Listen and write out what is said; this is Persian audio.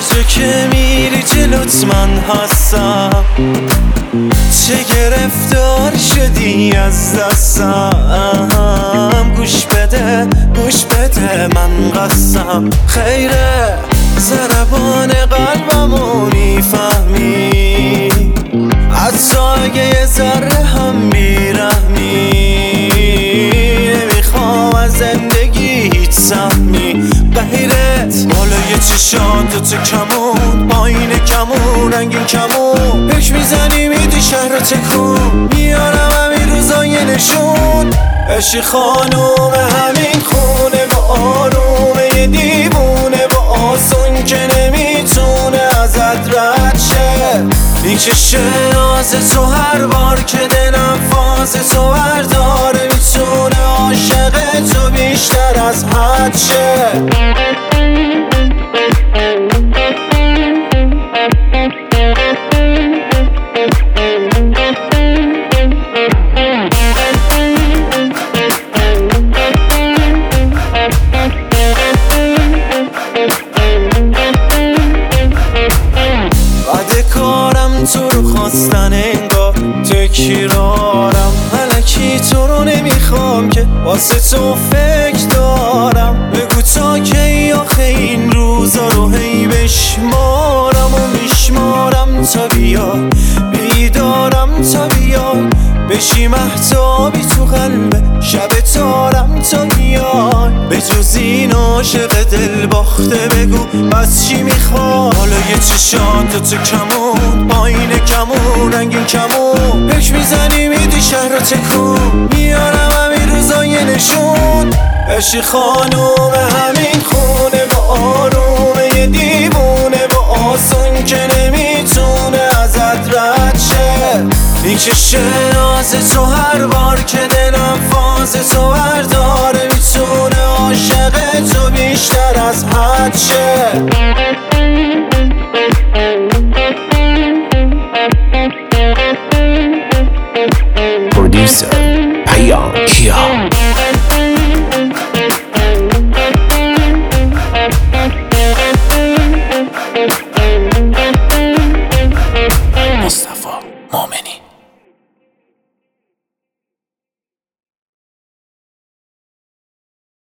جا که میری جلوت من هستم، چه گرفتار شدی از دستم. گوش بده من قسم خیره، ضربان قلبمو میفهمی، از سایه ذره هم بیرحمی. نمیخوام از زندگی هیچ سهمی، غیرت بالای چشات دوتا کمون، پایین کمون رنگین کمون، پک میزنی میدی شهر رو تکون، میارم همین روزای نشون. عشق خانوم همین خونه با آرومه یه دیوونه، با آسون که نمیتونه ازت رد شه. این که شناز تو هر بار که دلم فاز تو برداره، میتونه عاشق تو بیشتر از حد شه. تو رو خواستن انگار تکرارم، الکی تو رو نمیخوام که واسه تو فکر دارم. بگو تا کی آخه این روزا رو هی بشمارم و میشمارم تا بیای، بیدارم تا بیای، بشی مهتابی تو قلب شب تارم تا بیای. به جز این عاشق دل باخته بگو بس چی میخوای. بالای چشات دوتا کمون، پایین کمون رنگین کمون، پک میزنی میدی شهر رو تکون، میارم همین روزای نشون. عشق خانوم همین خونه با آرومه یه دیوونه، با آسون که نمیتونه ازت رد شه. این که شناز تو هر بار که دلم فاز تو برداره، میتونه عاشق تو بیشتر از حد شه.